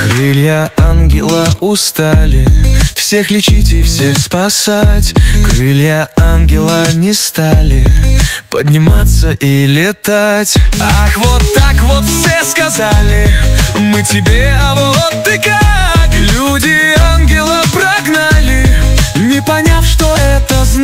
Крылья ангела устали всех лечить и всех спасать. Крылья ангела не стали подниматься и летать. Ах, вот так вот все сказали: мы тебе, а вот ты как. Люди ангела прогнали, не поняв, что это значит.